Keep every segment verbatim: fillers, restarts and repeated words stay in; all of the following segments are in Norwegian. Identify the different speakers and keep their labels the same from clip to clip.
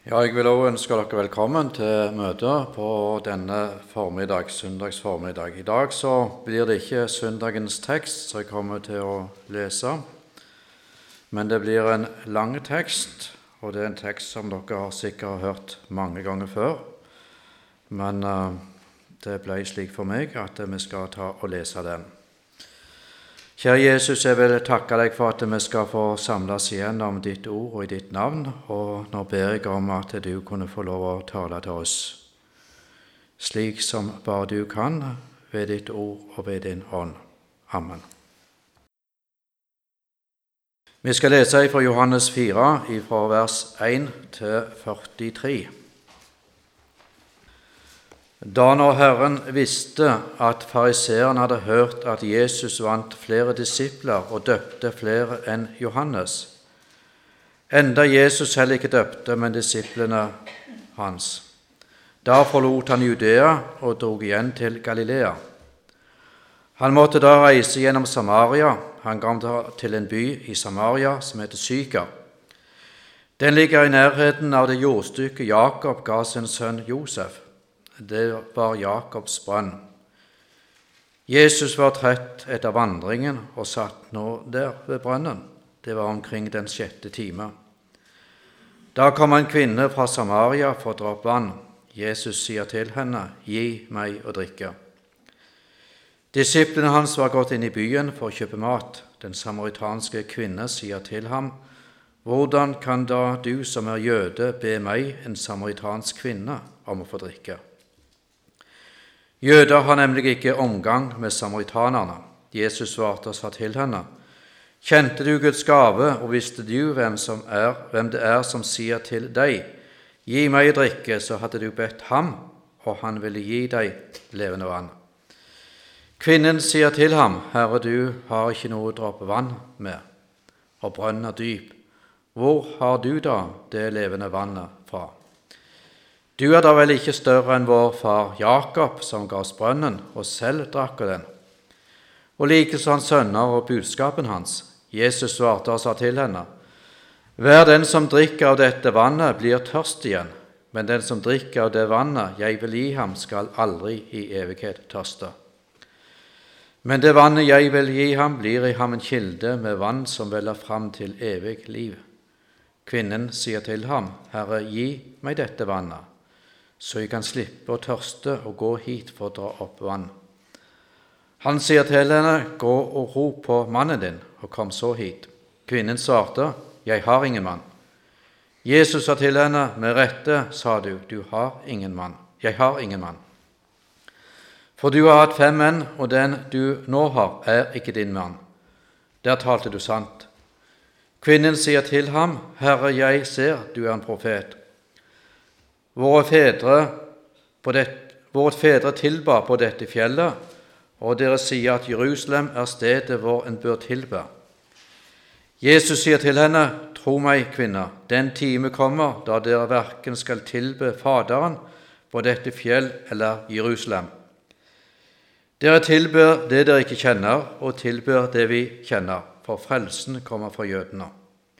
Speaker 1: Ja, jeg vil også ønske dere velkommen til møtet på denne formiddag, søndags formiddag. I dag så blir det ikke søndagens tekst som jeg kommer til å lese, men det blir en lang tekst, og det er en tekst som dere har sikkert hørt mange ganger før. Men uh, det ble slik for meg at vi skal ta og lese den. Kjære Jesus, jeg vil takke deg for at vi skal få samles igjen om ditt ord og i ditt navn, og nå ber jeg om at du kunne få lov å tale til oss, slik som bare du kan, ved ditt ord og ved din ånd. Amen. Vi skal lese fra Johannes fire, fra vers én til førtitre. Da når Herren visste at fariseerne hadde hørt at Jesus vant flere disipler og døpte flere enn Johannes, enda Jesus selv ikke døpte, men disiplene hans, da forlot han Judea og drog igjen til Galilea. Han måtte da reise gjennom Samaria. Han kom til en by i Samaria som heter Syka. Den ligger i nærheten av det jordstykket Jakob ga sin sønn Josef. Det var Jakobs brønn. Jesus var trett etter vandringen og satt nå der ved brønnen. Det var omkring den sjette time. Da kom en kvinne fra Samaria for å dra opp vann. Jesus sier til henne, «Gi meg å drikke». Disiplene hans var gått inn i byen for å kjøpe mat. Den samaritanske kvinne sier til ham, «Hvordan kan da du som er jøde be meg, en samaritansk kvinne, om å få drikke?» Jøder har nemlig ikke omgang med samaritanerne. Jesus svarte og sa til henne, «Kjente du Guds gave, og visste du hvem, som er, hvem det er som sier til deg, gi meg drikke, så hadde du bedt ham, og han ville gi deg levende vann.» Kvinnen sier til ham, «Herre, du har ikke noe å dråpe vann med, og brønnen er dyp. Hvor har du da det levende vannet fra? Du er da vel ikke større enn vår far Jakob, som ga oss brønnen, og selv drakk den, og likeså hans sønner og budskapen hans.» Jesus svarte og sa til henne, «Hver den som drikker av dette vannet blir tørst igjen, men den som drikker av det vannet jeg vil gi ham, skal aldri i evighet tørste. Men det vannet jeg vil gi ham, blir i ham en kilde med vann som veller fram til evig liv.» Kvinnen sier til ham, «Herre, gi meg dette vannet, så jeg kan slippe å tørste og gå hit for å dra opp vann.» Han sier til henne, «Gå og rop på mannen din, og kom så hit.» Kvinnen svarte, «Jeg har ingen mann.» Jesus sa til henne, «Med rette sa du, du har ingen mann. Jeg har ingen mann. For du har hatt fem menn, og den du nå har, er ikke din mann. Der talte du sant.» Kvinnen sier til ham, «Herre, jeg ser du er en profet. Våre fedre, på det, våre fedre tilba på dette fjellet, og dere sier at Jerusalem er stedet hvor en bør tilbe.» Jesus sier til henne, «Tro meg, kvinne, den time kommer da dere hverken skal tilbe Faderen på dette fjell eller Jerusalem. Dere tilber det dere ikke kjenner, og tilber det vi kjenner, for frelsen kommer fra jødene.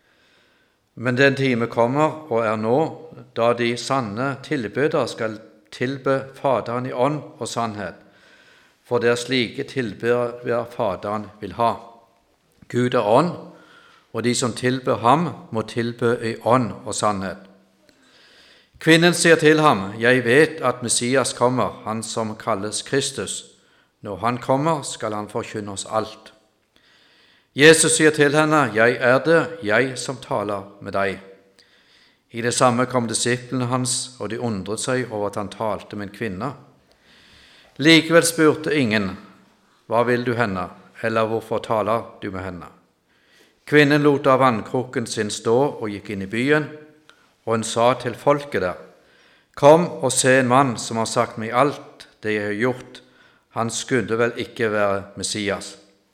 Speaker 1: Men den time kommer, og er nå, da de sanne tilbedere skal tilbe Faderen i ånd og sannhet, for det er slike tilbedere Faderen vil ha. Gud er ånd, og de som tilber ham, må tilbe i ånd og sannhet.» Kvinnen sier til ham, «Jeg vet at Messias kommer, han som kalles Kristus. Når han kommer, skal han forkynne oss alt.» Jesus sier til henne, «Jeg er det, jeg som taler med deg.» I det samme kom disiplene hans, og de undret seg over at han talte med en kvinne. Likevel spurte ingen, «Hva vil du henne?» eller «Hvorfor taler du med henne?» Kvinnen lot av vannkrukken sin stå og gikk inn i byen, og hun sa til folket der, «Kom og se en mann som har sagt meg alt det jeg har gjort. Han skulle vel ikke være Messias.»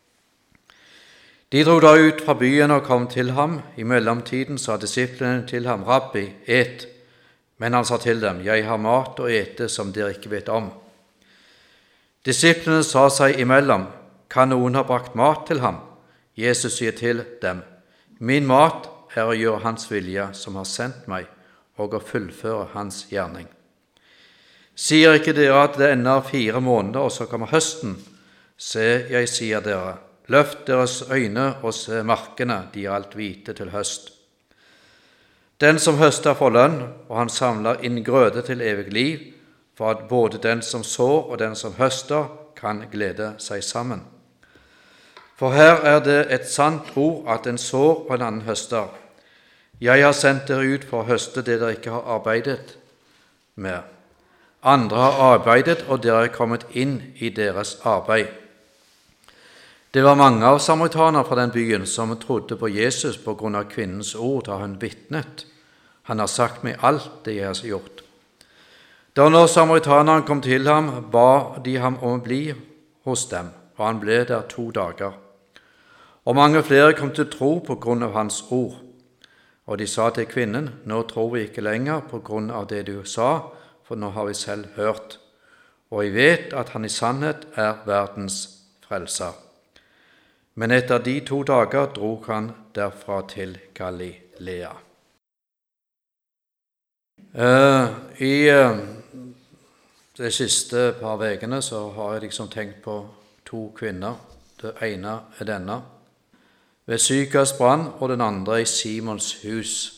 Speaker 1: De dro da ut fra byen og kom til ham. I mellomtiden sa disiplene til ham, «Rabbi, et!» Men han sa til dem, «Jeg har mat å ete som dere ikke vet om.» Disiplene sa seg imellom, «Kan noen ha brakt mat til ham?» Jesus sier til dem, «Min mat er å gjøre hans vilje som har sendt meg, og å fullføre hans gjerning. Sier ikke dere at det ennå er fire måneder, og så kommer høsten? Se, jeg sier dere, løft deres øyne og se markene, de er alt hvite til høst. Den som høster får lønn, og han samler inn grøde til evig liv, for at både den som sår og den som høster kan glede seg sammen. For her er det et sant ord at en sår og en annen høster. Jeg har sendt dere ut for å høste det dere ikke har arbeidet med. Andre har arbeidet, og dere er kommet inn i deres arbeid. Det var mange av samaritanerne fra den byen som trodde på Jesus på grunn av kvinnens ord da hun vitnet. Han har sagt meg alt det jeg har gjort. Da når samaritanerne kom til ham, ba de ham om å bli hos dem, og han ble der to dager. Og mange flere kom til tro på grunn av hans ord. Og de sa til kvinnen, nå tror vi ikke lenger på grunn av det du sa, for nå har vi selv hørt. Og vi vet at han i sannhet er verdens frelser. Men etter de to dager drog han derfra til Galilea. Uh, I uh, de siste par vekene så har jeg liksom tenkt på to kvinner. Det ene er denne, ved Sykars brann, og den andre i Simons hus.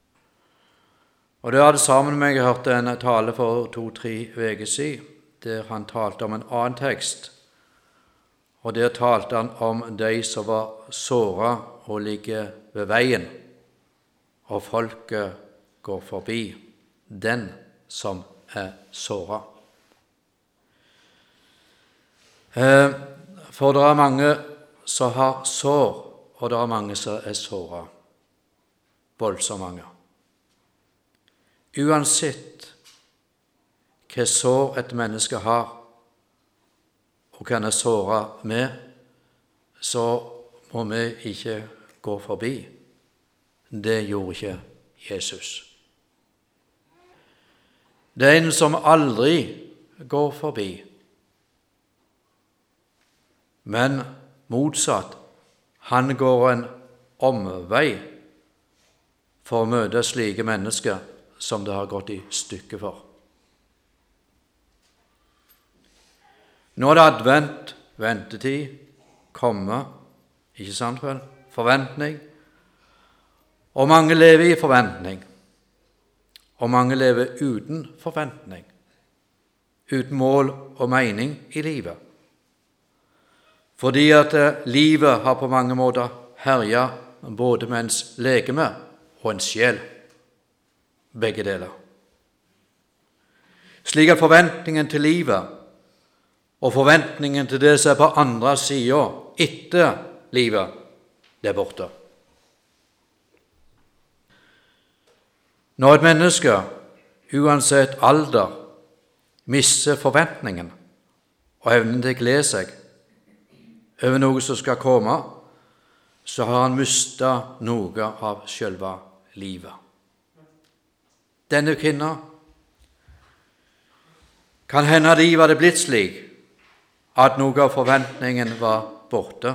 Speaker 1: Og det hadde sammen med meg jeg hørte en tale for to-tre uker siden, der han talte om en annen tekst. Og der talte han om de som var såret og ligger ved veien, og folket går forbi den som er såret. For det er mange som har sår, og det er mange som er såret. Voldsomt mange. Uansett hva sår et menneske har, og hva han er såret med, så må vi ikke gå forbi. Det gjorde ikke Jesus. Det er en som aldri går forbi, men motsatt, han går en omvei for å møte slike mennesker som det har gått i stykker for. Nå er det advent, ventetid, komme, ikke sant vel, forventning, og mange lever i forventning, og mange lever uten forventning, uten mål og mening i livet. Fordi at livet har på mange måter herjet både med ens legeme og ens sjel, begge deler. Slik at forventningen til livet og forventningen til det som er på andre siden etter livet, det er borte. Når et menneske, uansett alder, mister forventningen og evnen til å glede seg over noe som skal komme, så har han mistet noe av selve livet. Denne kvinnen kan hende livet hadde blitt slik at noe av forventningen var borte.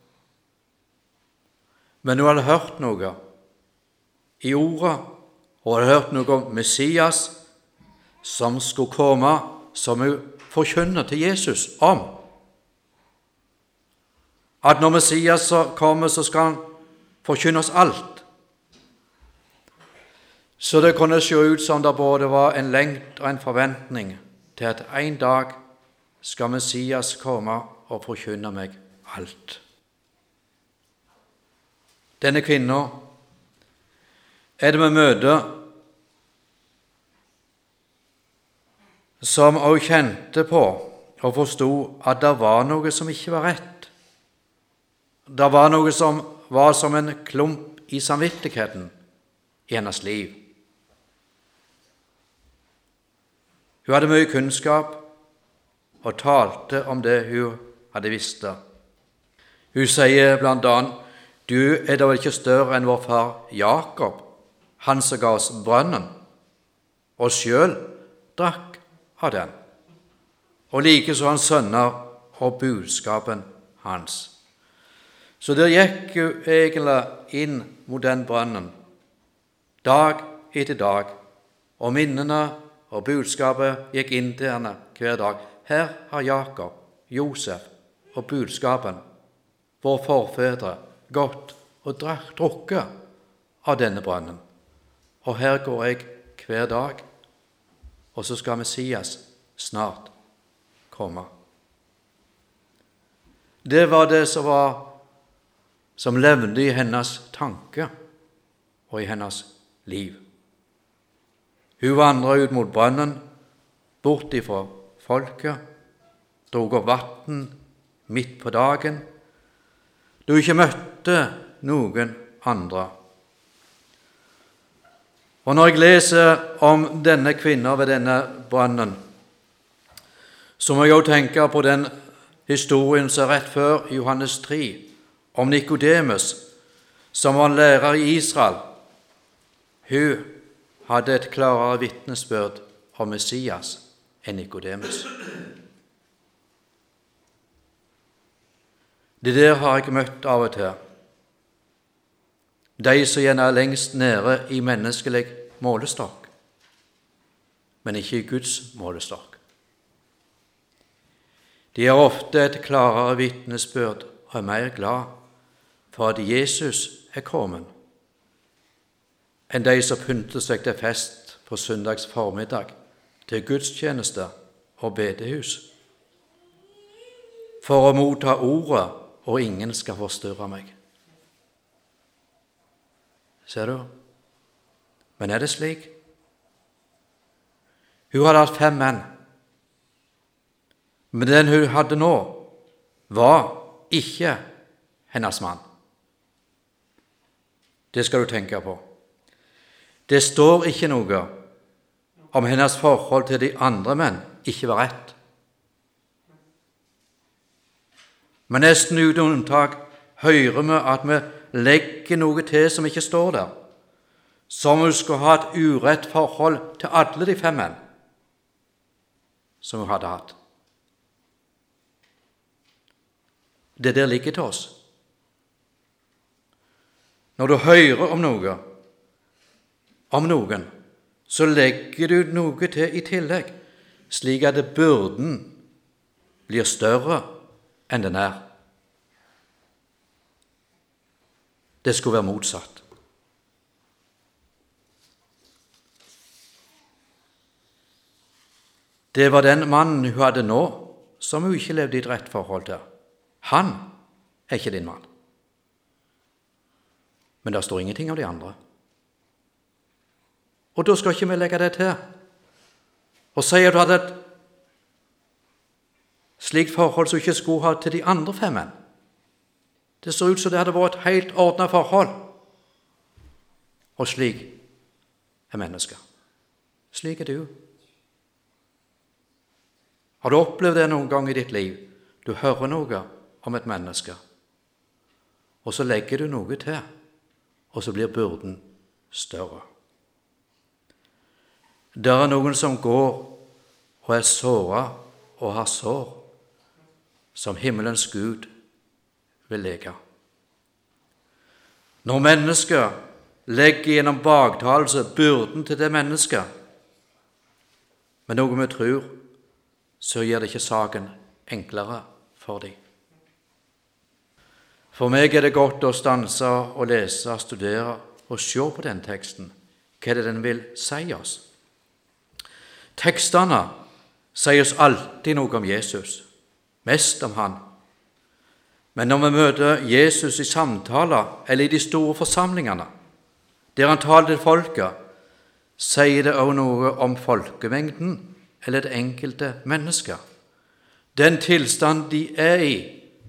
Speaker 1: Men hun hadde hørt noe i ordet, og hadde hørt noe om Messias som skulle komme, som hun forkynner til Jesus om. At når Messias kommer, så skal han forkynne oss alt. Så det kunne se ut som det både var en lengt og en forventning til at en dag skal Messias komme og forkynne meg alt. Denne kvinnen er det med møte som også kjente på og forstod at det var noe som ikke var rett. Det var noe som var som en klump i samvittigheten i hennes liv. Hun hadde mye kunnskap og talte om det hun hadde visst. Hun sier blant annet, du er da vel ikke større enn vår far Jakob, han som ga oss brønnen, og selv drakk av den, og like så hans sønner og budskapen hans. Så der gikk hun egentlig inn mot den brønnen, dag etter dag, og minnene og budskapet gikk inn til henne hver dag. Her har Jakob, Josef og budskapen, våre forfedre, gått og drukket av denne brønnen. Og her går jeg hver dag, og så skal Messias snart komme. Det var det som var som levde i hennes tanke og i hennes liv. Hun vandret ut mot brønnen, bort ifra folket, drog opp vatten midt på dagen, da hun ikke møtte noen andre. Og når jeg leser om denne kvinnen ved denne brønnen, så må jeg også tenke på den historien som er rett før Johannes tre, om Nikodemus, som var en lærer i Israel. Hun hadde et klarere vitnesbyrd om Messias enn Nikodemus. Det der har jeg møtt av og til. De som gjerne er lengst nede i menneskelig målestokk, men ikke i Guds målestokk. De har ofte et klarere vitnesbyrd og er mer glad for at Jesus er kommet, enn de som pynter seg til fest på søndags formiddag, til gudstjeneste og bedehus, for å motta ordet, og ingen skal forstyrre meg. Ser du? Men er det slik? Hun hadde hatt fem menn, men den hun hadde nå, var ikke hennes mann. Det skal du tenke på. Det står ikke noe om hennes forhold til de andre menn ikke var rett. Men nesten uten unntak hører vi at vi legger noe til som ikke står der, som hun skulle ha et urett forhold til alle de fem menn som hun hadde hatt. Det der ligger til oss. Når du hører om noe, om noen, så legger du noe til i tillegg, slik at byrden blir større enn den er. Det skulle være motsatt. Det var den mannen hun hadde nå, som hun ikke levde i et rett forhold til. Han er ikke din mann. Men det står ingenting om de andre. Og da skal ikke vi legge det til. Og si at du hadde et slikt forhold som du ikke skulle ha til de andre fem menn. Det så ut som det hadde vært et helt ordnet forhold. Og slik er mennesker. Slik er du. Har du opplevd det noen gang i ditt liv? Du hører noe om et menneske, og så legger du noe til, og så blir byrden større. Det er noen som går og er såret og har sår, som himmelens Gud vil lege. Når mennesker legger gjennom baktalelse byrden til det mennesket, men noe vi tror, så gjør det ikke saken enklere for dem. For meg er det godt å stanse og lese, studere og se på den teksten, hva det den vil si oss. Tekstene sier oss alltid noe om Jesus, mest om han. Men når vi møter Jesus i samtaler eller i de store forsamlingene, der han taler til folket, sier det også noe om folkemengden eller det enkelte mennesket, den tilstand de er i,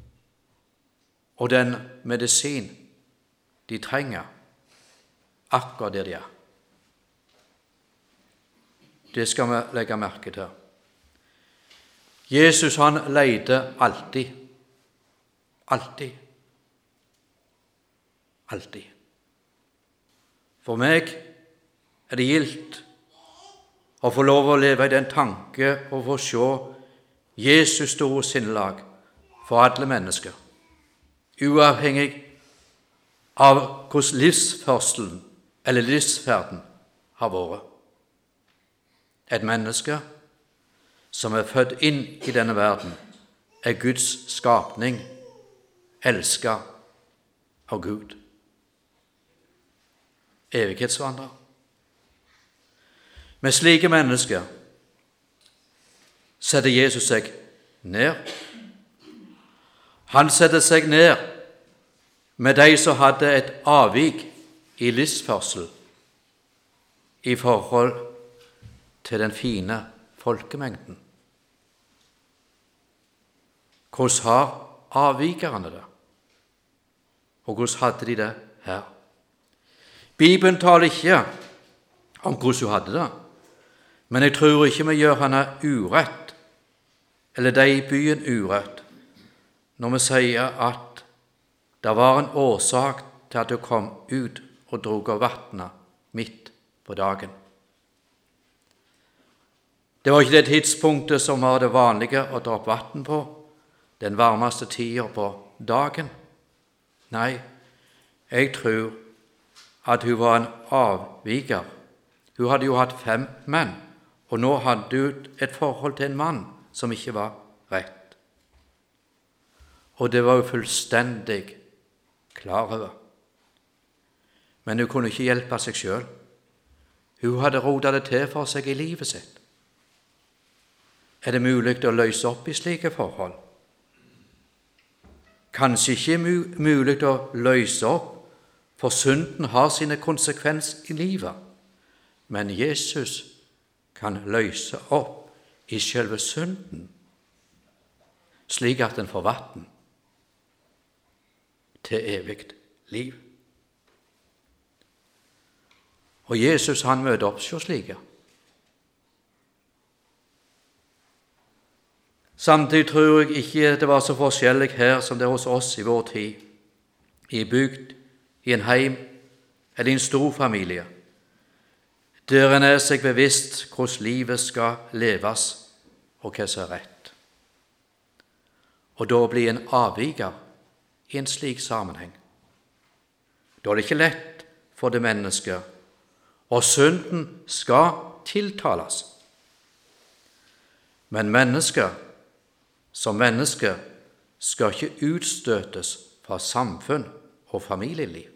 Speaker 1: og den medisin de trenger akkurat der de er. Det skal vi legge merke til. Jesus, han leter alltid. Alltid. Alltid. For meg er det gildt å få lov å leve i den tanke og få se Jesus store sinnelag for alle mennesker, uavhengig av hvordan livsførselen eller livsferden har vært. Et menneske som er født inn i denne verden, er Guds skapning, elsket av Gud. Evighetsvandrer. Med slike mennesker setter Jesus seg ned. Han setter seg ned med de som hadde et avvik i livsførsel i forhold til den fine folkemengden. Hvordan har avvikerne det? Og hvordan hadde de det her? Bibelen taler ikke om hvordan hun hadde det, men jeg tror ikke vi gjør henne urett, eller de i byen urett, når vi sier at det var en årsak til at hun kom ut og drog av vannet midt på dagen. Det var ikke det tidspunktet som var det vanlige å dra opp vann på, den varmeste tiden på dagen. Nei, jeg tror at hun var en avviker. Hun hadde jo hatt fem menn, og nå hadde hun et forhold til en mann som ikke var rett. Og det var hun fullstendig klar over. Men hun kunne ikke hjelpe seg selv. Hun hadde rodet det til for seg i livet sitt. Er det mulig å løse opp i slike forhold? Kanskje ikke mulig å løse opp, for synden har sine konsekvenser i livet. Men Jesus kan løse opp i selve synden, slik at den får vann til evig liv. Og Jesus han møter opp så slike. Samtidig tror jeg ikke det var så forskjellig her som det er hos oss i vår tid, i bygd, i en heim eller i en stor familie, der en er seg bevisst hvordan livet skal leves og hva som er rett. Og da blir en avviker i en slik sammenheng. Da er det ikke lett for det mennesket, og synden skal tiltales. Men mennesket som menneske skal ikke utstøtes fra samfunn og familieliv.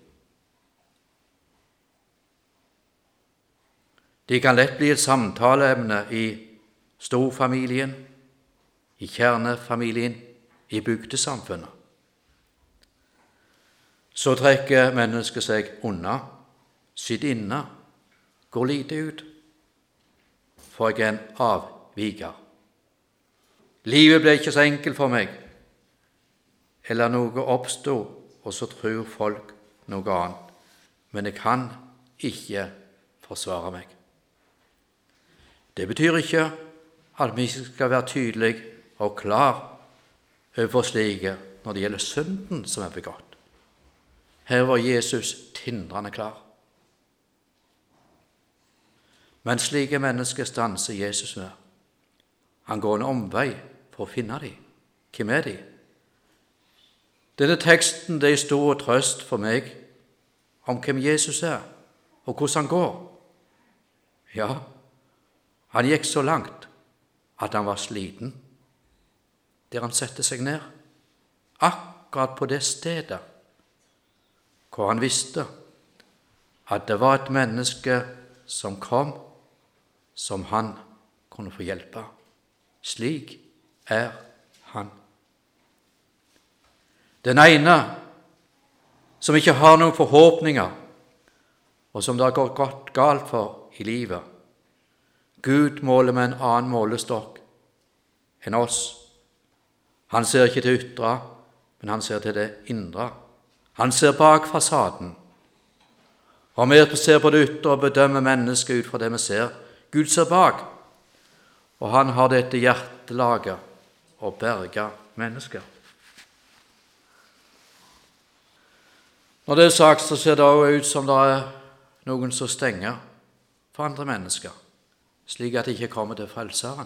Speaker 1: De kan lett bli et samtaleemne i storfamilien, i kjernefamilien, i bygdesamfunnet. Så trekker mennesket seg unna, sitter inne, går lite ut, for jeg er en avviker. Livet ble ikke så enkelt for meg, eller noe oppstod, og så tror folk noe annet, men jeg kan ikke forsvare meg. Det betyr ikke at vi skal være tydelige og klar overfor slike når det gjelder synden som er begått. Her var Jesus tindrende klar. Men slike mennesker stanser Jesus med. Han går en omvei for å finne dem. Hvem er de? Denne teksten det er stor trøst for meg om hvem Jesus er, og hvordan han går. Ja, han gikk så langt at han var sliten, der han sette seg ned, akkurat på det stedet hvor han visste at det var et menneske som kom, som han kunne få hjelpe. Slik er han. Den ene som ikke har noen forhåpninger, og som det har gått godt galt for i livet. Gud måler med en annen målestokk enn oss. Han ser ikke til ytre, men han ser til det indre. Han ser bak fasaden. Og vi ser på det ytre og bedømmer mennesket ut fra det vi ser. Gud ser bak, og han har dette hjertelaget å berge mennesker. Når det er sagt, så ser det også ut som det er noen som stenger for andre mennesker, slik at de ikke kommer til frelseren.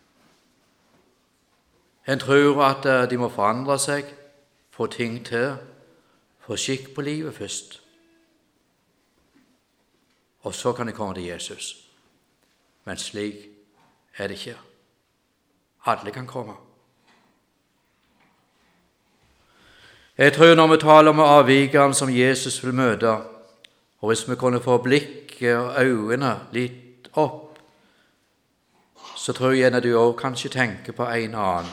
Speaker 1: En tror at de må forandre seg, få ting til, få skikk på livet først. Og så kan de komme til Jesus. Men slik er det ikke. Alle kan komme. Jeg tror når vi taler om avvikeren som Jesus vil møte, og hvis vi kunne få blikket og øynene litt opp, så tror jeg at du også kanskje tenker på en annen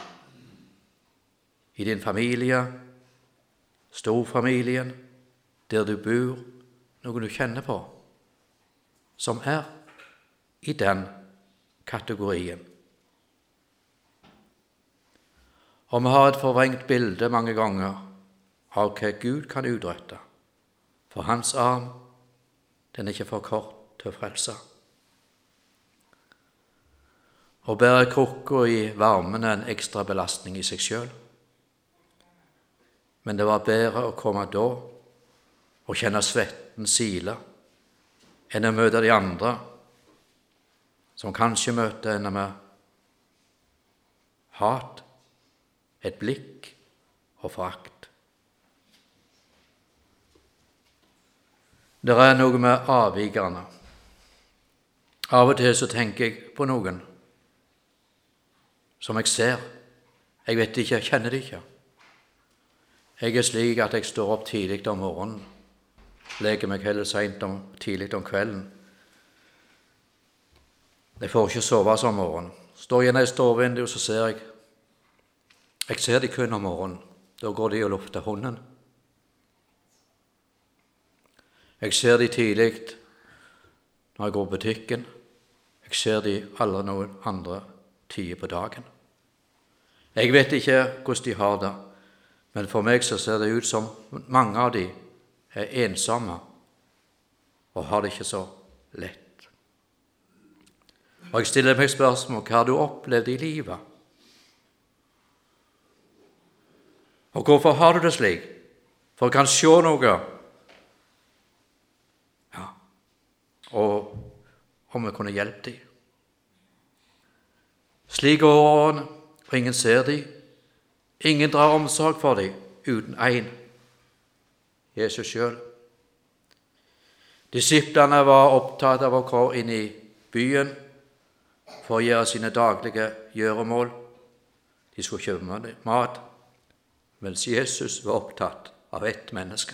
Speaker 1: i din familie, storfamilien, der du bor, noen du kjenner på, som er i den kategorien. Og vi har et forvrengt bilde mange ganger av hva Gud kan utrette, for hans arm, den er ikke for kort til å frelse. Å bære krukka i varmen er en ekstra belastning i seg selv. Men det var bedre å komme da og kjenne svetten sile enn å møte de andre, som kanskje møter henne med hat, et blikk og forakt. Det er noe med avvikerne. Av og til så tenker jeg på noen som jeg ser. Jeg vet ikke, jeg kjenner det ikke. Jeg er slik at jeg står opp tidlig om morgenen, leker meg heller sent om, tidlig om kvelden. Jeg får ikke sove om morgenen. Står igjen i storvinduet, så ser jeg. Jeg ser de kun om morgenen. Da går de og lufter hunden. Jeg ser de tidlig når jeg går på butikken. Jeg ser de aldri noen andre tider på dagen. Jeg vet ikke hvordan de har det, men for meg så ser det ut som mange av de er ensomme og har det ikke så lett. Og jeg stiller meg spørsmål, hva har du opplevd i livet? Og hvorfor har du det slik? For jeg kan se noe. Ja, og om vi kunne hjelpe dem. Slik går årene, og ingen ser dem. Ingen drar omsorg for dem uten en, Jesus selv. Disiplene var opptatt av å gå inn i byen for å gjøre sine daglige gjøremål. De skulle kjøpe mat, mens Jesus var opptatt av ett menneske.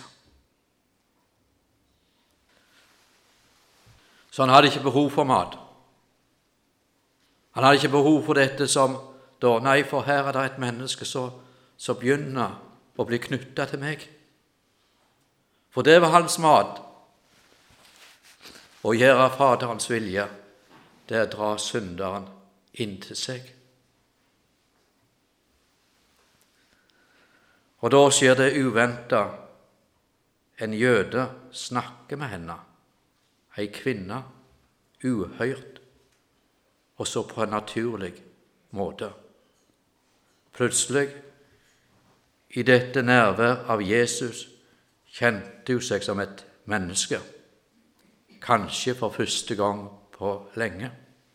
Speaker 1: Så han hadde ikke behov for mat. Han hadde ikke behov for dette som da, nei, for her er det et menneske som begynner å bli knyttet til meg. For det var hans mat. Å gjøre Faderens vilje, det er å dra synderen inn til seg. Og da skjer det uventet. En jøde snakker med henne, ei kvinne, uhørt, og så på en naturlig måte. Plutselig, i dette nærvær av Jesus, kjente hun seg som et menneske, kanskje for første gang på lenge.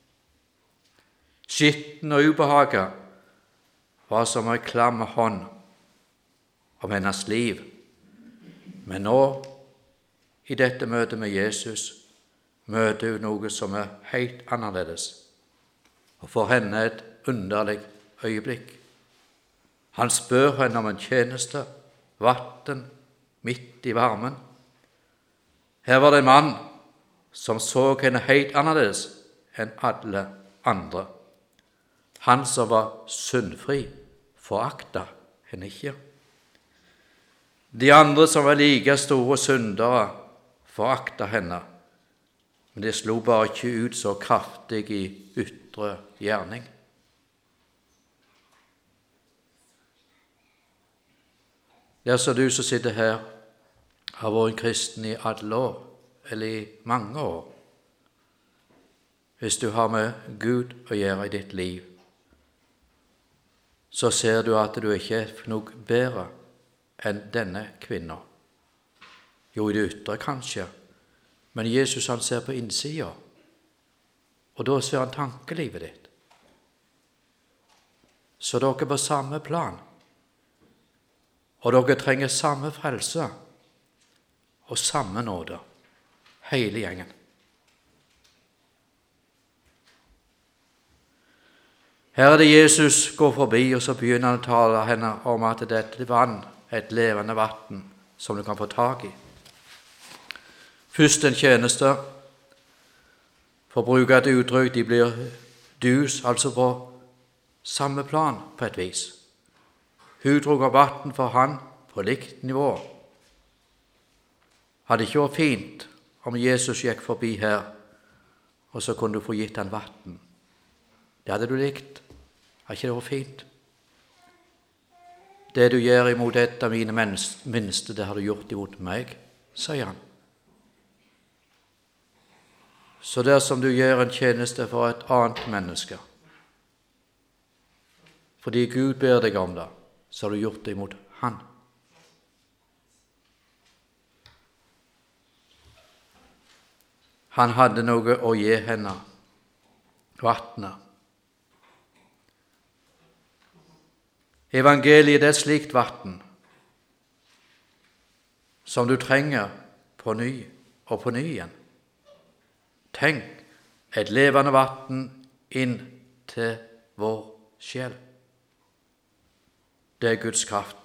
Speaker 1: Skitten og ubehaget var som en klam hånd om hennes liv, men nå, i dette møtet med Jesus, møter hun noe som er helt annerledes, og for henne et underlig øyeblikk. Han spør henne om en tjeneste, vatten, midt i varmen. Her var det en mann som så henne helt annerledes enn alle andre. Han som var syndfri, forakta henne ikke. De andre som var like store syndere, forakta henne, men det slo bare ikke ut så kraftig i ytre gjerning. Det er så du som sitter her, har vært en kristen i alle år, eller i mange år. Hvis du har med Gud å gjøre i ditt liv, så ser du at du ikke er noe bedre enn denne kvinnen. Jo, i det ytre kanskje, men Jesus han ser på innsida, og da ser han tankelivet ditt. Så dere er på samme plan, og dere trenger samme frelse og samme nåde, hele gjengen. Her er det Jesus går forbi, og så begynner han å tale henne om at dette vann er et levende vann som du kan få tak i. Først en tjeneste, for å bruke et uttrykk, de blir dus, altså på samme plan på et vis. Hun drog av vann for han på likt nivå. Hadde ikke vært fint om Jesus gikk forbi her, og så kunne du få gitt han vann. Det hadde du likt. Hadde ikke det vært fint? Det du gjør imot et av mine minste, det har du gjort imot meg, sier han. Så dersom du gjør en tjeneste for et annet menneske, fordi Gud ber deg om det, så har du gjort det imot han. Han hadde noe å gi henne, vannet. Evangeliet er et slikt vann som du trenger på ny og på ny igjen. Tenk, et levende vann inn til vår sjel. Det er Guds kraft.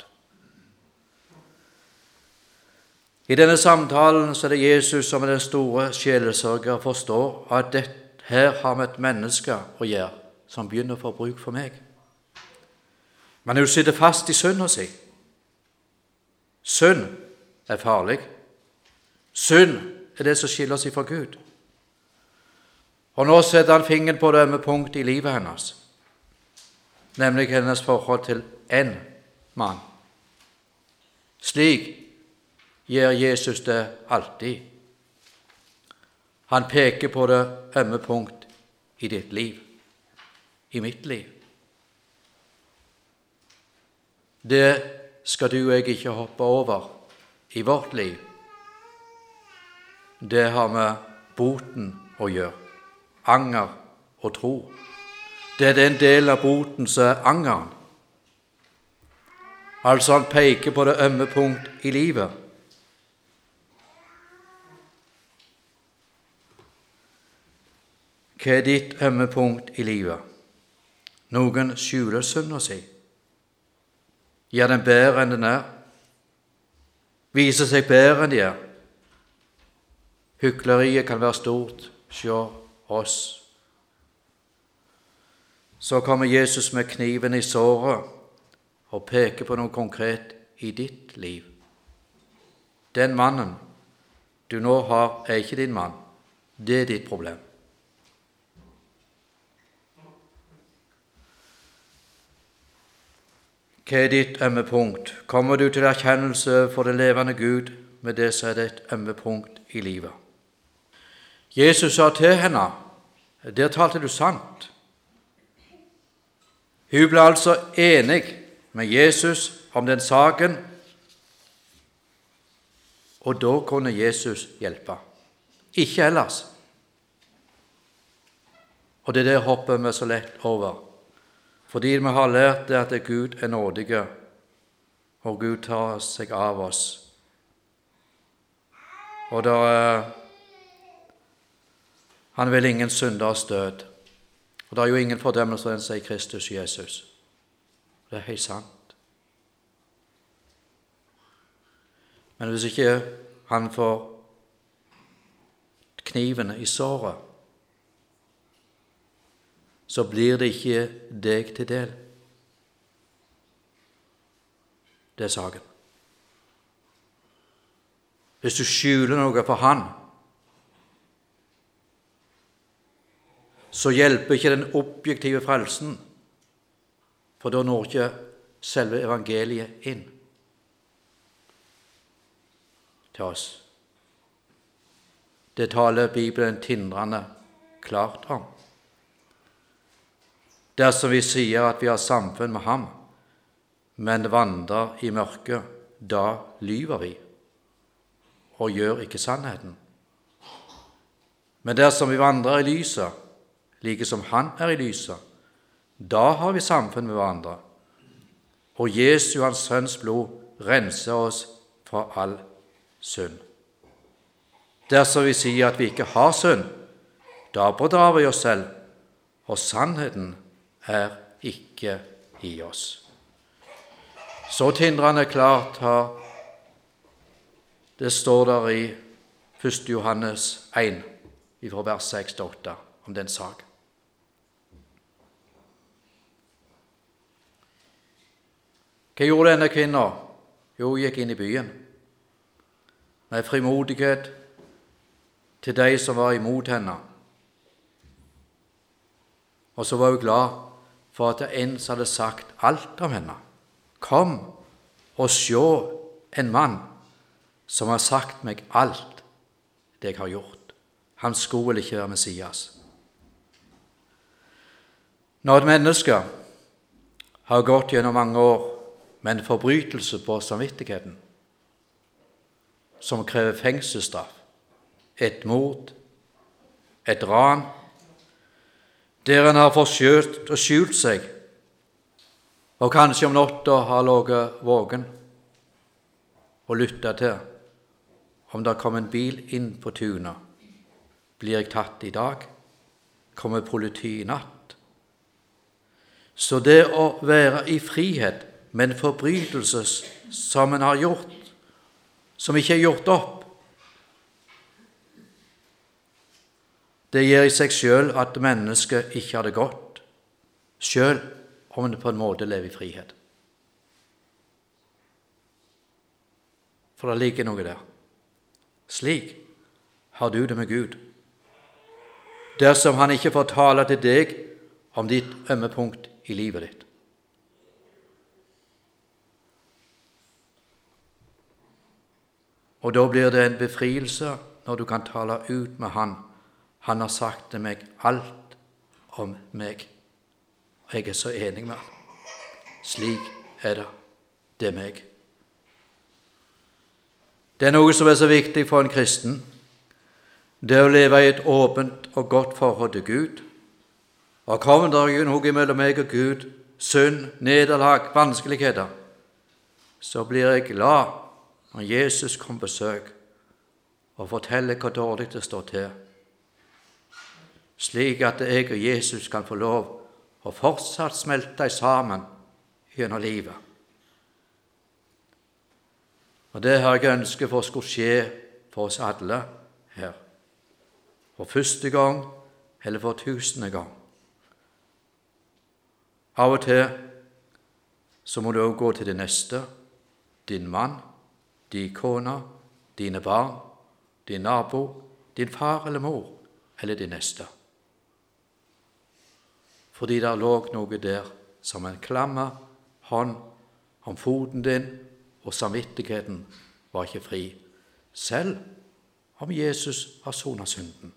Speaker 1: I denne samtalen så er det Jesus som er den store sjelesørger, forstår at det, her har vi et menneske å gjøre som begynner å få bruk for meg. Men hun sitter fast i synda si. Synd er farlig. Synd er det som skiller oss fra Gud. Og nå setter han fingeren på det ømme punkt i livet hennes, nemlig hennes forhold til en mann. Slik gjør Jesus det alltid. Han peker på det ømme punkt i ditt liv, i mitt liv. Det skal du og jeg ikke hoppe over i vårt liv. Det har med boten å gjøre. Anger og tro. Det er den delen av boten som er angeren. Altså han peker på det ømme punkt i livet. Hva er ditt ømme punkt i livet? Noen skjuler synda si. Gjør den bedre enn den er. Viser seg bedre enn de er. Hykleriet kan være stort. Se oss. Så kommer Jesus med kniven i såret og peker på noe konkret i ditt liv. Den mannen du nå har, er ikke din mann. Det er ditt problem. Hva er ditt ømme punkt? Kommer du til erkjennelse for den levende Gud med det som er ditt ømme punkt i livet? Jesus sa til henne, der talte du sant. Hun ble altså enig med Jesus om den saken, og da kunne Jesus hjelpe. Ikke ellers. Og det der hopper vi så lett over. Fordi vi har lært det at Gud er nådig, og Gud tar seg av oss. Og da han vil ingen synders død. Og det er jo ingen fordømmelse enn seg i Kristus Jesus. Det er helt sant. Men hvis ikke han får kniven i såret, så blir det ikke deg til del. Det er saken. Hvis du skjuler noe for han, så hjelper ikke den objektive frelsen, for da når ikke selve evangeliet inn til oss. Det taler Bibelen tindrende klart om. Dersom vi sier at vi har samfunn med ham, men vandrer i mørket, da lyver vi og gjør ikke sannheten. Men dersom vi vandrer i lyset, like som han er i lyset, da har vi samfunn med hverandre, og Jesu, hans sønns blod, renser oss fra all synd. Dersom vi sier at vi ikke har synd, da bedrar vi oss selv, og sannheten er ikke i oss. Så tindrende klart har det står der i første Johannes en, fra vers seks til åtte, om den sak. Hva gjorde denne kvinnen? Jo, hun gikk inn i byen med frimodighet til de som var imot henne. Og så var hun glad for at det en som hadde sagt alt om henne. Kom og se en mann som har sagt meg alt det jeg har gjort. Han skulle vel ikke være Messias. Når et menneske har gått gjennom mange år med en forbrytelse på samvittigheten, som krever fengselsstraff, et mord, et ran, der en har forsøkt og skjult seg, og kanskje om natta har ligget våken og lyttet til om det kom en bil inn på tunet. Blir jeg tatt i dag? Kommer politiet i natt? Så det å være i frihet med en forbrytelse som en har gjort, som ikke er gjort opp, det gjør i seg selv at mennesket ikke har det godt, selv om det på en måte lever i frihet. For det ligger noe der. Slik har du det med Gud. Dersom han ikke får tale til deg om ditt ømme punkt i livet ditt. Og da blir det en befrielse når du kan tale ut med han. Han har sagt til meg alt om meg. Og jeg er så enig med han. Slik er det. Det er meg. Det er noe som er så viktig for en kristen. Det å leve i et åpent og godt forhold til Gud. Og kommer det noe mellom meg og Gud, synd, nederlag, vanskeligheter, så blir jeg glad når Jesus kommer på besøk og forteller hvor dårlig det står til, slik at jeg og Jesus kan få lov å fortsatt smelte sammen gjennom livet. Og det har jeg ønsket for skulle skje for oss alle her, for første gang eller for tusende gang. Av og til så må du også gå til det neste, din mann, din kone, dine barn, din nabo, din far eller mor, eller din neste. Fordi der lå noe der som en klamme hånd om foten din, og samvittigheten var ikke fri, selv om Jesus har sonet synden.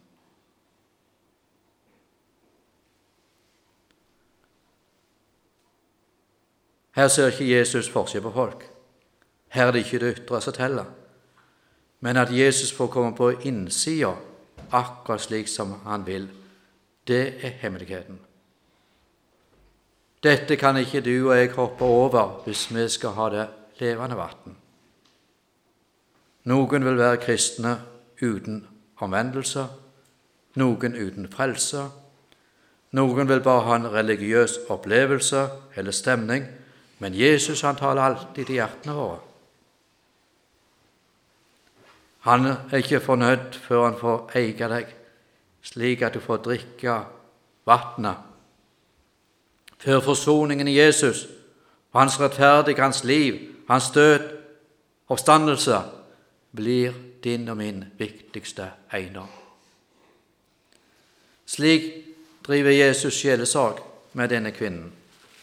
Speaker 1: Her ser ikke Jesus forskjell på folk. Her er det ikke det ytre som teller, men at Jesus får komme på innsida akkurat slik som han vil. Det er hemmeligheten. Dette kan ikke du og jeg hoppe over hvis vi skal ha det levende vann. Noen vil være kristne uten omvendelse, noen uten frelse, noen vil bare ha en religiøs opplevelse eller stemning, men Jesus han taler alltid til hjertene våre. Han er ikke fornøyd før han får eie deg, slik at du får drikke vannet. Før forsoningen i Jesus, hans rettferdighet, hans liv, hans død, oppstandelse, blir din og min viktigste eiendom. Slik driver Jesus sjelesorg med denne kvinnen.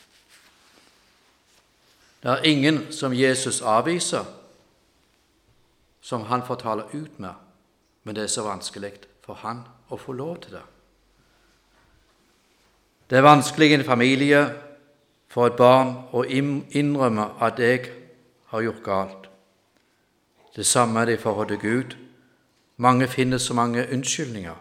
Speaker 1: Det er ingen som Jesus avviser, som han får tale ut med, men det er så vanskelig for han å få lov til det. Det er vanskelig i en familie for et barn å innrømme at jeg har gjort galt. Det samme er det i forhold til Gud. Mange finner så mange unnskyldninger.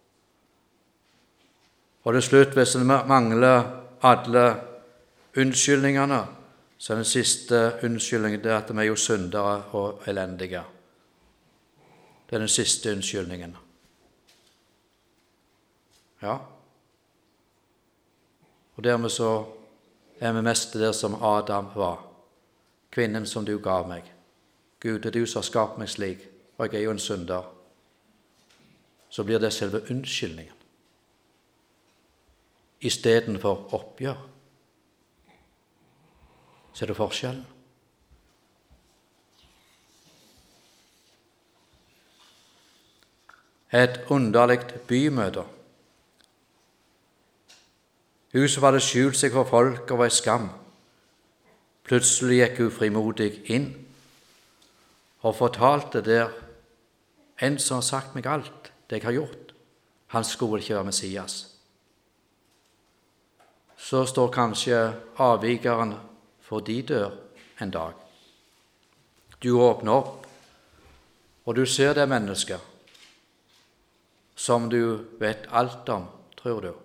Speaker 1: Og til slutt, hvis en mangler alle unnskyldningene, så er den siste unnskyldningen det at vi er jo syndere og elendige. Det er den siste unnskyldningen. Ja. Og dermed så er vi mest der som Adam var, kvinnen som du gav meg. Gud, det er du som har skapt meg slik, og jeg er jo en synder. Så blir det selve unnskyldningen, i stedet for oppgjør. Ser du forskjellen? Et underlig bymøte. Hun som hadde skjult seg for folk og var i skam, plutselig gikk hun frimodig inn og fortalte der en som har sagt meg alt det jeg har gjort, han skulle ikke være Messias. Så står kanskje avvikeren for de dør en dag. Du åpner opp, og du ser det mennesket som du vet alt om, tror du.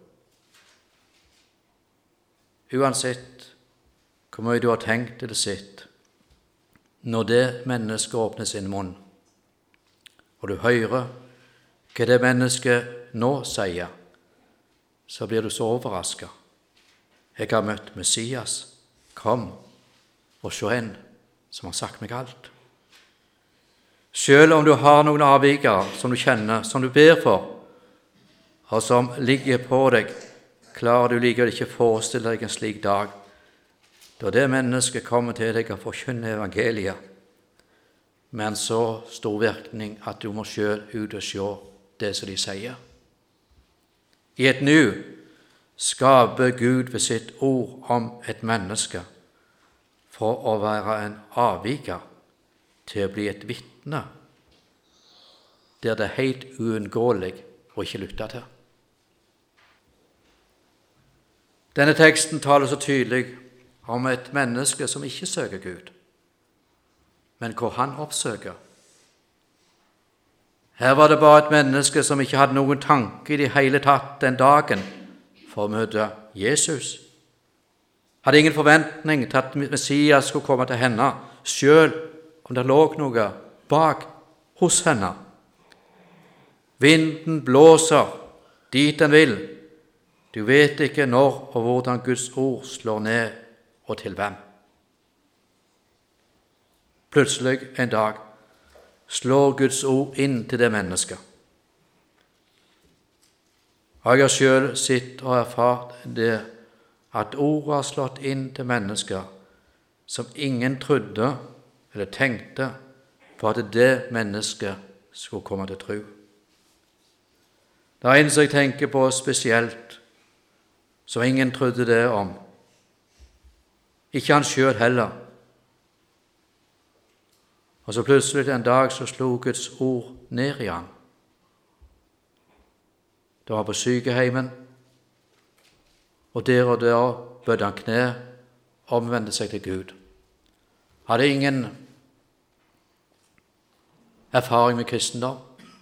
Speaker 1: Uansett hvor mye du har tenkt eller sett, når det mennesket åpner sin munn, og du hører hva det mennesket nå sier, så blir du så overrasket. Jeg har møtt Messias. Kom og se en som har sagt meg alt. Selv om du har noen avvikere som du kjenner, som du ber for, og som ligger på deg, klarer du likevel ikke forestille deg en slik dag, da det mennesket kommer til deg og forkynner evangeliet, men så stor virkning at du må selv ut og se det som de sier. I et nu skaper Gud ved sitt ord om et menneske for å være en avviker til å bli et vitne, der det er helt uunngåelig å ikke lytte til. Denne teksten taler så tydelig om et menneske som ikke søker Gud, men hvor han oppsøker. Her var det bare et menneske som ikke hadde noen tanke i det hele tatt den dagen for å møte Jesus. Hadde ingen forventning til at Messias skulle komme til henne, selv om det lå noe bak hos henne. Vinden blåser dit den vil. Du vet ikke når og hvordan Guds ord slår ned, og til hvem. Plutselig en dag slår Guds ord inn til det mennesket. Jeg har selv sett og erfart det, at ordet har slått inn til mennesker som ingen trodde eller tenkte på at det mennesket skulle komme til tro. Det er en som jeg tenker på spesielt, som ingen trodde det om. Ikke han selv heller. Og så plutselig en dag så slo Guds ord ned i han. Det var på sykeheimen, og der og der bødde han kne, omvendte seg til Gud. Hadde ingen erfaring med kristendom.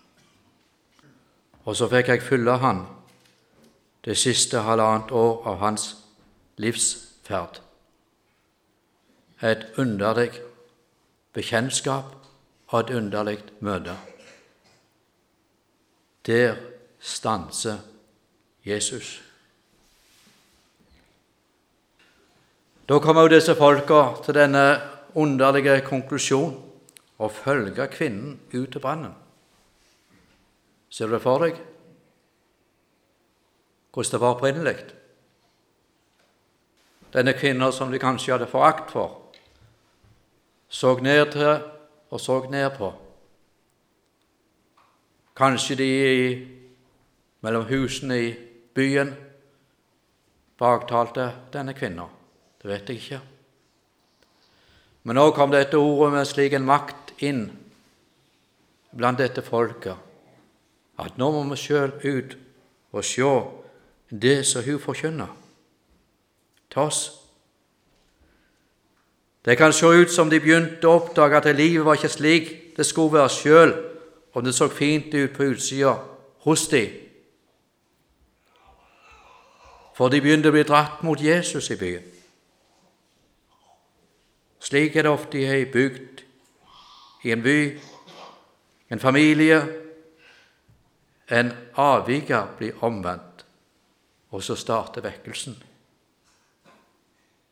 Speaker 1: Og så fikk jeg følge han det siste halvannet år av hans livsferd. Et underlig bekjentskap og et underlig møte. Der stanser Jesus. Da kommer jo disse folka til denne underlige konklusjon og følger kvinnen ut til brannen. Ser du det for deg? Hvordan det var opprinnelig? Denne kvinnen som de kanskje hadde forakt for, så ned til og så ned på. Kanskje de mellom husene i byen baktalte denne kvinnen. Det vet jeg ikke. Men nå kom dette ordet med slik en makt inn blant dette folket, at nå må vi selv ut og se det som hun forkynner til oss. Det kan se ut som de begynte å oppdage at livet var ikke slik det skulle være selv, om det så fint ut på utsida hos dem. For de begynte å bli dratt mot Jesus i byen. Slik er det ofte i en bygd, i en by, en familie. En avviker blir omvendt, og så starter vekkelsen.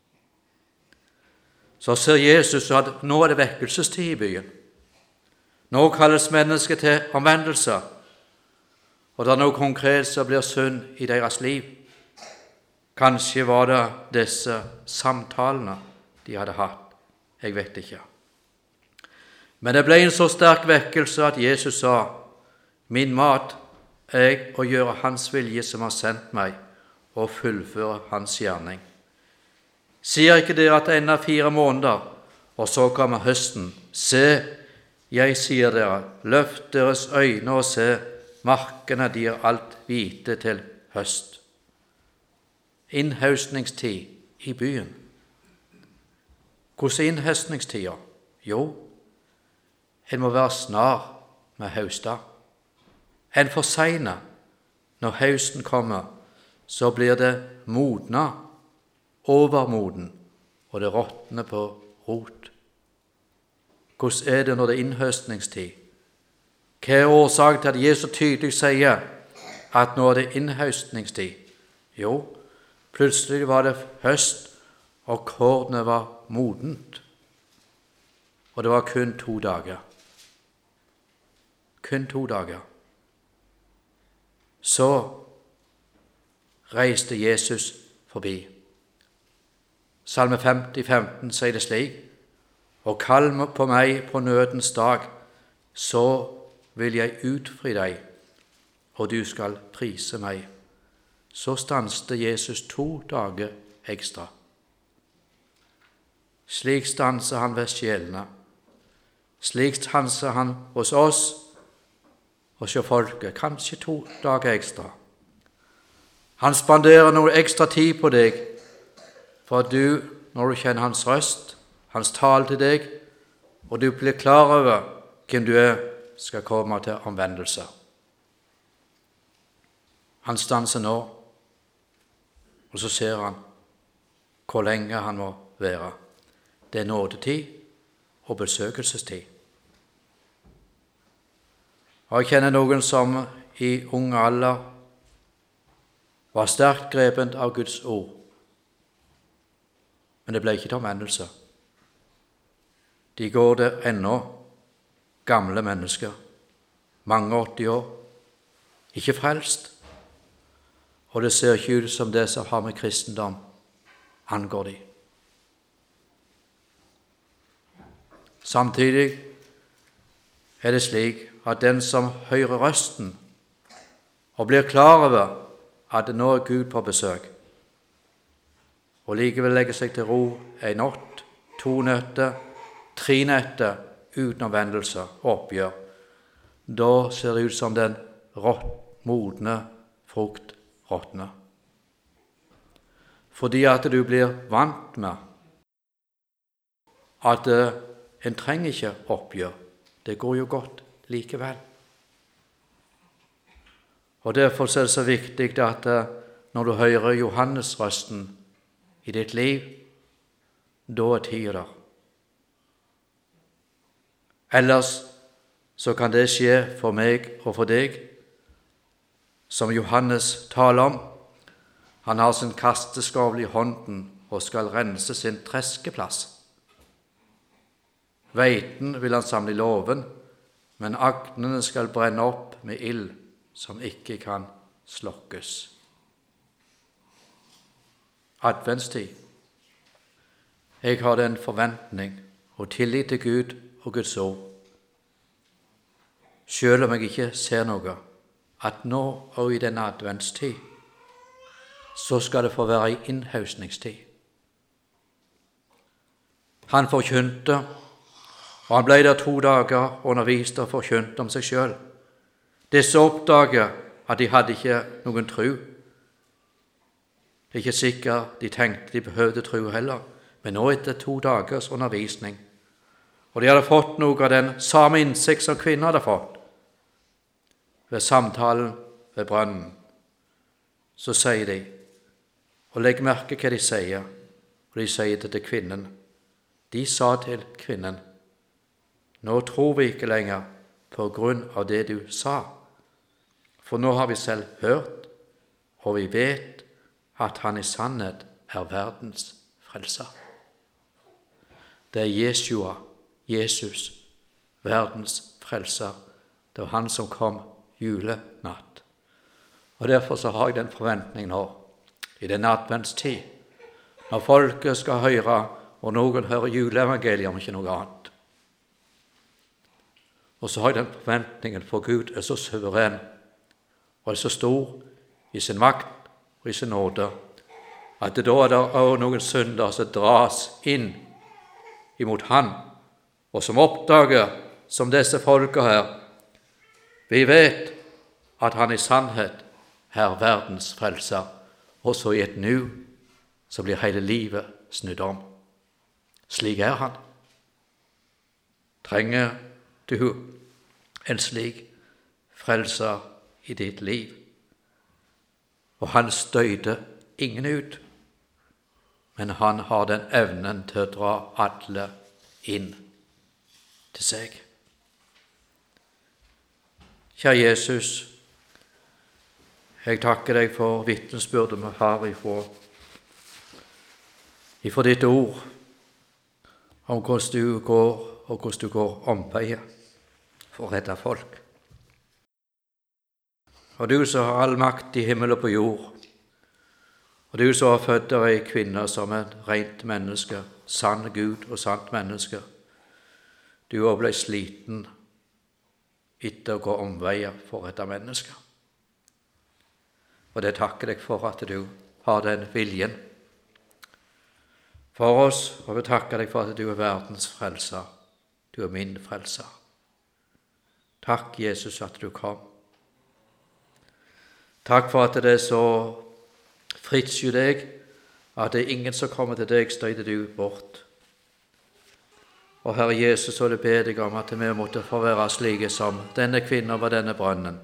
Speaker 1: så ser Jesus at nå er det vekkelsestid i byen. Nå kalles mennesket til omvendelse, og det er noe konkret som blir synd i deres liv. Kanskje var det disse samtalene de hadde hatt. Jeg vet ikke. Men det ble en så sterk vekkelse at Jesus sa, min mat er å gjøre hans vilje som har sendt meg, og fullføre hans gjerning. Sier ikke dere at det enda fire måneder, og så kommer høsten? Se, jeg sier dere, løft deres øyne og se, markene de er alt hvite til høst. Innhøstningstid i byen. Hvordan er innhøstningstida? Jo, en må være snar med høsta. En for sene. Når høsten kommer, så blir det modna, overmoden, og det råtner på rot. Hvordan er det når det er innhøstningstid? Hva er årsaken til at Jesus tydelig sier at nå er det innhøstningstid? Jo, plutselig var det høst, og kornet var modent. Og det var kun to dager. Kun to dager. Så reiste Jesus forbi. Salme femti, femten sier det slik, og kall på meg på nødens dag, så vil jeg utfri deg, og du skal prise meg. Så stanset Jesus to dager ekstra. Slik stanser han ved sjelene. Slik stanser han hos oss, hos folket, kanskje to dager ekstra. Han spanderer noe ekstra tid på deg, for at du, når du kjenner hans røst, hans tale til deg, og du blir klar over hvem du er, skal komme til omvendelse. Han stanser nå, og så ser han hvor lenge han må være. Det er nådetid og besøkelsestid. Og jeg kjenner noen som i ung alder var sterkt grepent av Guds ord, men det ble ikke til omvendelse. De går der ennå, gamle mennesker, mange åtti år, ikke frelst, og det ser ikke ut som det som har med kristendom angår de. Samtidig er det slik at den som hører røsten og blir klar over at det nå er Gud på besøk, og likevel legger seg til ro en natt, to netter, tre netter uten omvendelse og oppgjør, da ser det ut som den rått, modne frukt råtner. Fordi at du blir vant med at en trenger ikke oppgjør. Det går jo godt likevel. Og derfor er det så viktig at når du hører Johannes-røsten i ditt liv, da er tida der. Ellers så kan det skje for meg og for deg, som Johannes taler om. Han har sin kasteskovl i hånden og skal rense sin treskeplass. Veiten vil han samle i låven, men agnene skal brenne opp med ild som ikke kan slokkes. Adventstid. Jeg har den forventning og tillit til Gud og Guds ord, selv om jeg ikke ser noe, at nå og i denne adventstid, så skal det få være i innhøstningstid. Han forkynte, og han ble der to dager og underviste og forkynte om seg selv. Disse oppdaget at de hadde ikke noen tro. Det er ikke sikkert de tenkte de behøvde tro heller, men nå etter to dagers undervisning, og de hadde fått noe av den samme innsikt som kvinner hadde fått, ved samtalen ved brønnen, så sier de, og legg merke hva de sier, og de sier det til kvinnen. De sa til kvinnen, nå tror vi ikke lenger på grunn av det du sa, for nå har vi selv hørt, og vi vet at han i sannhet er verdens frelser. Det er Jesua, Jesus, verdens frelser. Det var han som kom julenatt. Og derfor så har jeg den forventningen nå, i denne adventstid, når folket skal høre, og noen hører juleevangeliet om ikke noe annet. Og så har jeg den forventningen, for Gud er så suveren, og er så stor i sin makt og i sin nåde, at det da er det også noen synder som dras inn imot han, og som oppdager, som disse folka her, vi vet at han i sannhet er verdens frelser, og så i et nu så blir hele livet snudd om. Slik er han. Trenger du en slik frelser i ditt liv? Og han støyde ingen ut, men han har den evnen til å dra alle inn til seg. Kjære Jesus, jeg takker deg for vitnesbyrdet vi har ifra, ifra ditt ord, om hvordan du går, og hvordan du går omveier for å redde folk. Og du som har all makt i himmel og på jord, og du som har født av ei kvinne som et rent menneske, sann Gud og sant menneske, du også ble sliten etter å gå omveier for å redde mennesker. Og det takker jeg for at du har den viljen for oss, og vi takker deg for at du er verdens frelser. Du er min frelser. Takk, Jesus, at du kom. Takk for at det er så fritsju deg, at det er ingen som kommer til deg, støyter du bort. Og Herre Jesus, så det ber deg om at vi måtte få være slike som denne kvinnen over denne brønnen.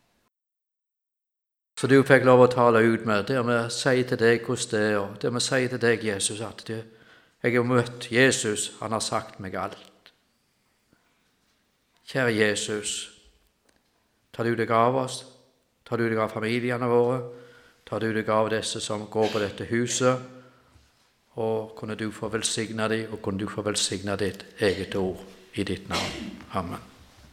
Speaker 1: Så du fikk lov å tale ut med det vi sier til deg hvordan det er, og det vi sier til deg, Jesus, at det, jeg har møtt Jesus, han har sagt meg alt. Kjære Jesus, tar du deg av oss, tar du deg av familiene våre, tar du deg av disse som går på dette huset, og kunne du få velsigne dem, og kunne du få velsigne ditt eget ord i ditt navn. Amen.